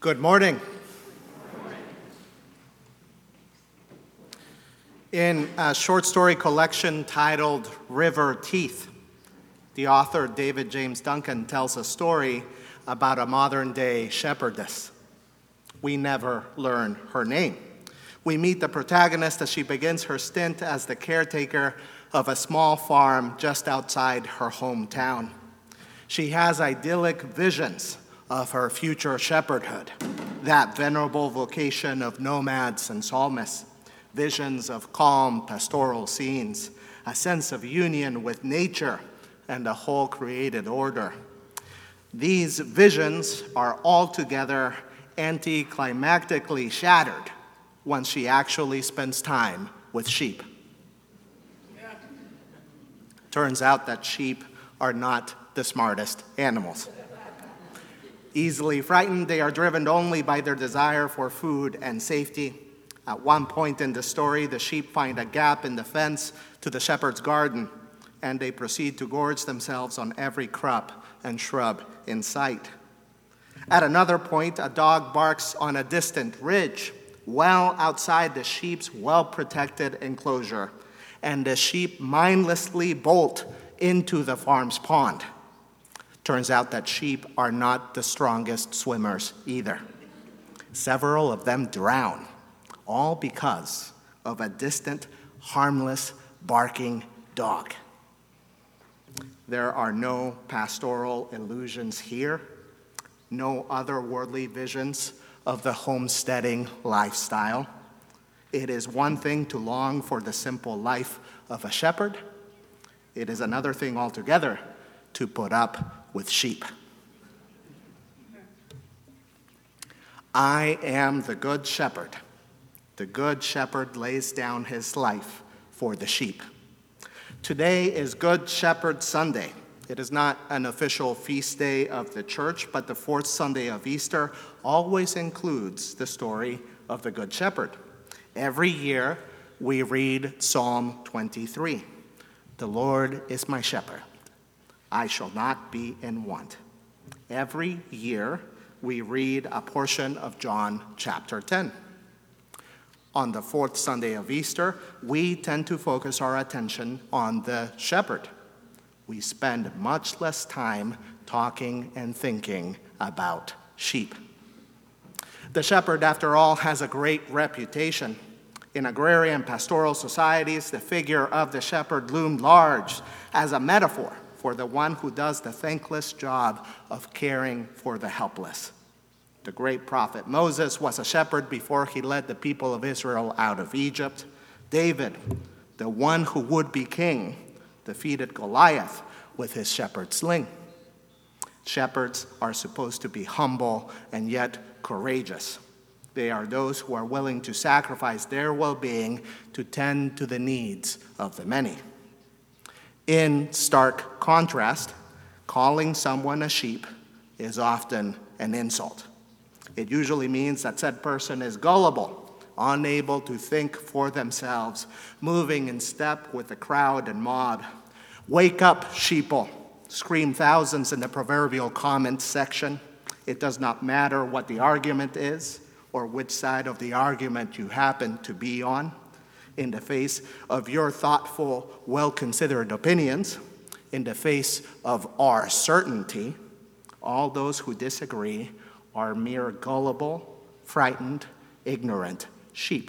Good morning. In a short story collection titled River Teeth, the author David James Duncan tells a story about a modern-day shepherdess. We never learn her name. We meet the protagonist as she begins her stint as the caretaker of a small farm just outside her hometown. She has idyllic visions of her future shepherdhood, that venerable vocation of nomads and psalmists, visions of calm pastoral scenes, a sense of union with nature and the whole created order. These visions are altogether anticlimactically shattered when she actually spends time with sheep. Turns out that sheep are not the smartest animals. Easily frightened, they are driven only by their desire for food and safety. At one point in the story, the sheep find a gap in the fence to the shepherd's garden, and they proceed to gorge themselves on every crop and shrub in sight. At another point, a dog barks on a distant ridge, well outside the sheep's well-protected enclosure, and the sheep mindlessly bolt into the farm's pond. Turns out that sheep are not the strongest swimmers either. Several of them drown, all because of a distant, harmless, barking dog. There are no pastoral illusions here, no otherworldly visions of the homesteading lifestyle. It is one thing to long for the simple life of a shepherd. It is another thing altogether to put up with sheep. I am the good shepherd. The good shepherd lays down his life for the sheep. Today is Good Shepherd Sunday. It is not an official feast day of the church, but the fourth Sunday of Easter always includes the story of the Good Shepherd. Every year, we read Psalm 23. The Lord is my shepherd. I shall not be in want. Every year, we read a portion of John chapter 10. On the fourth Sunday of Easter, we tend to focus our attention on the shepherd. We spend much less time talking and thinking about sheep. The shepherd, after all, has a great reputation. In agrarian pastoral societies, the figure of the shepherd loomed large as a metaphor for the one who does the thankless job of caring for the helpless. The great prophet Moses was a shepherd before he led the people of Israel out of Egypt. David, the one who would be king, defeated Goliath with his shepherd's sling. Shepherds are supposed to be humble and yet courageous. They are those who are willing to sacrifice their well-being to tend to the needs of the many. In stark contrast, calling someone a sheep is often an insult. It usually means that said person is gullible, unable to think for themselves, moving in step with the crowd and mob. Wake up, sheeple, scream thousands in the proverbial comments section. It does not matter what the argument is or which side of the argument you happen to be on. In the face of your thoughtful, well-considered opinions, in the face of our certainty, all those who disagree are mere gullible, frightened, ignorant sheep.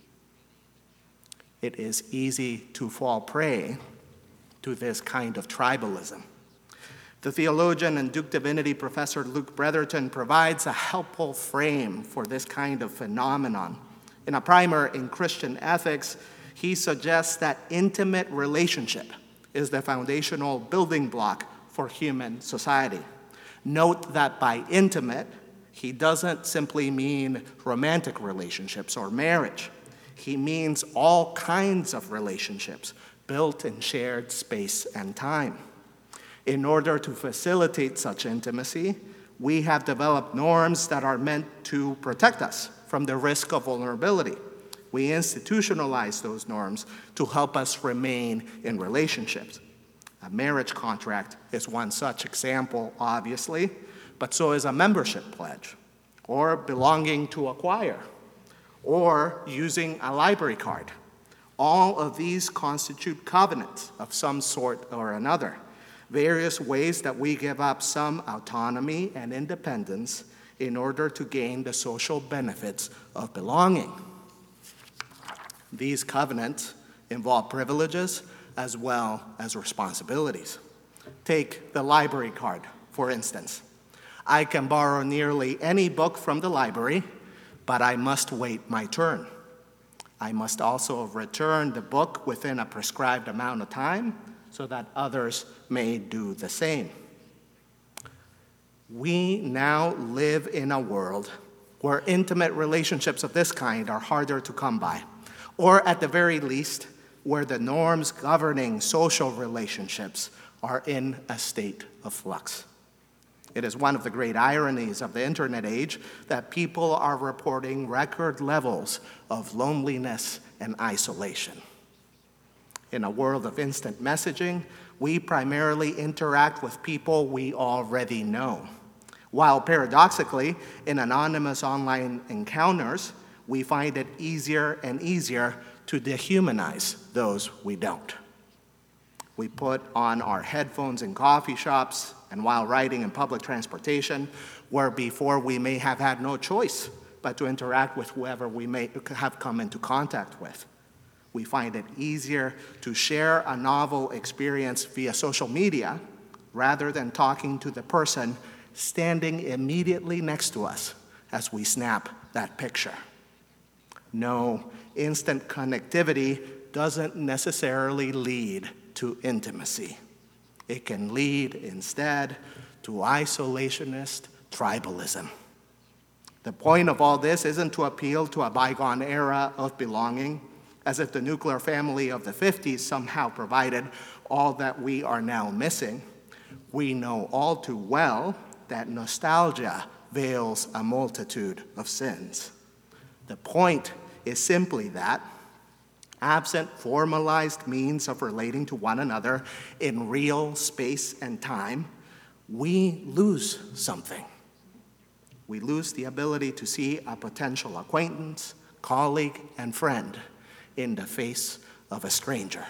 It is easy to fall prey to this kind of tribalism. The theologian and Duke Divinity professor Luke Bretherton provides a helpful frame for this kind of phenomenon. In a primer in Christian ethics, he suggests that intimate relationship is the foundational building block for human society. Note that by intimate, he doesn't simply mean romantic relationships or marriage. He means all kinds of relationships built in shared space and time. In order to facilitate such intimacy, we have developed norms that are meant to protect us from the risk of vulnerability. We institutionalize those norms to help us remain in relationships. A marriage contract is one such example, obviously, but so is a membership pledge or belonging to a choir, or using a library card. All of these constitute covenants of some sort or another, various ways that we give up some autonomy and independence in order to gain the social benefits of belonging. These covenants involve privileges as well as responsibilities. Take the library card, for instance. I can borrow nearly any book from the library, but I must wait my turn. I must also return the book within a prescribed amount of time so that others may do the same. We now live in a world where intimate relationships of this kind are harder to come by, or at the very least, where the norms governing social relationships are in a state of flux. It is one of the great ironies of the internet age that people are reporting record levels of loneliness and isolation. In a world of instant messaging, we primarily interact with people we already know, while paradoxically, in anonymous online encounters, we find it easier and easier to dehumanize those we don't. We put on our headphones in coffee shops and while riding in public transportation, where before we may have had no choice but to interact with whoever we may have come into contact with. We find it easier to share a novel experience via social media rather than talking to the person standing immediately next to us as we snap that picture. No, instant connectivity doesn't necessarily lead to intimacy. It can lead instead to isolationist tribalism. The point of all this isn't to appeal to a bygone era of belonging, as if the nuclear family of the 50s somehow provided all that we are now missing. We know all too well that nostalgia veils a multitude of sins. The point is simply that, absent formalized means of relating to one another in real space and time, we lose something. We lose the ability to see a potential acquaintance, colleague, and friend in the face of a stranger.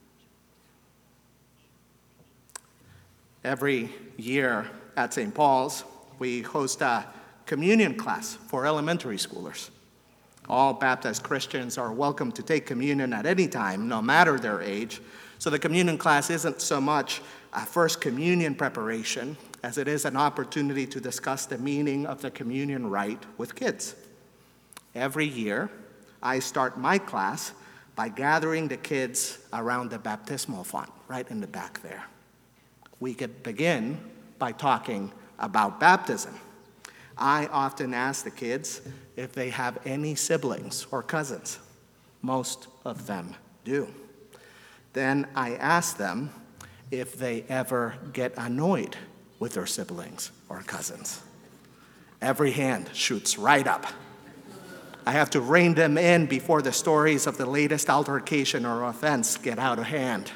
Every year at St. Paul's, we host a communion class for elementary schoolers. All baptized Christians are welcome to take communion at any time, no matter their age. So the communion class isn't so much a first communion preparation as it is an opportunity to discuss the meaning of the communion rite with kids. Every year, I start my class by gathering the kids around the baptismal font, right in the back there. We could begin by talking about baptism. I often ask the kids if they have any siblings or cousins. Most of them do. Then I ask them if they ever get annoyed with their siblings or cousins. Every hand shoots right up. I have to rein them in before the stories of the latest altercation or offense get out of hand.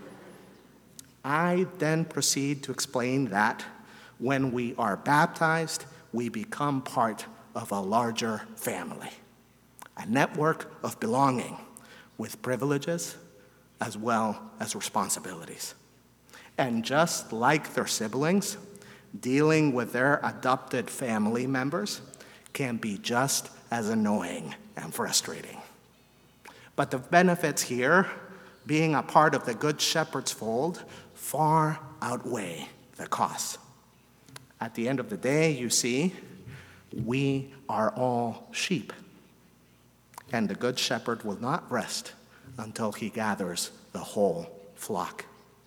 I then proceed to explain that when we are baptized, we become part of a larger family, a network of belonging with privileges as well as responsibilities. And just like their siblings, dealing with their adopted family members can be just as annoying and frustrating. But the benefits here, being a part of the Good Shepherd's fold, far outweigh the costs. At the end of the day, you see, we are all sheep, and the Good Shepherd will not rest until he gathers the whole flock.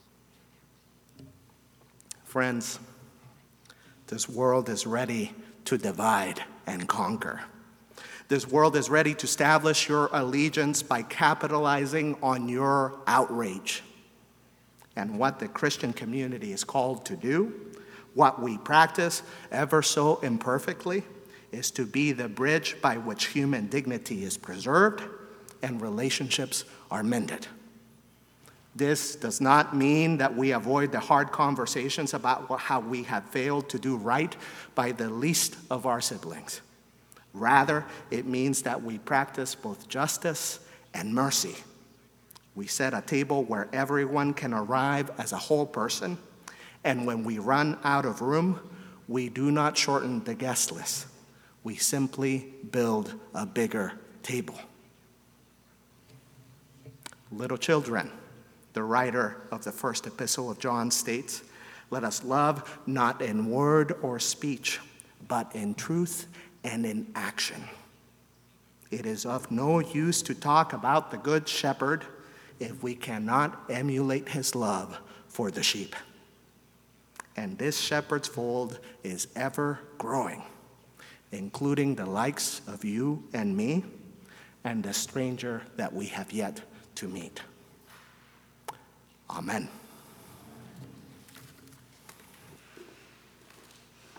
Friends, this world is ready to divide and conquer. This world is ready to establish your allegiance by capitalizing on your outrage. And what the Christian community is called to do, what we practice ever so imperfectly, is to be the bridge by which human dignity is preserved and relationships are mended. This does not mean that we avoid the hard conversations about how we have failed to do right by the least of our siblings. Rather, it means that we practice both justice and mercy. We set a table where everyone can arrive as a whole person, and when we run out of room, we do not shorten the guest list. We simply build a bigger table. Little children, the writer of the first epistle of John states, "Let us love not in word or speech, but in truth and in action." It is of no use to talk about the Good Shepherd if we cannot emulate his love for the sheep. And this shepherd's fold is ever growing, including the likes of you and me and the stranger that we have yet to meet. Amen.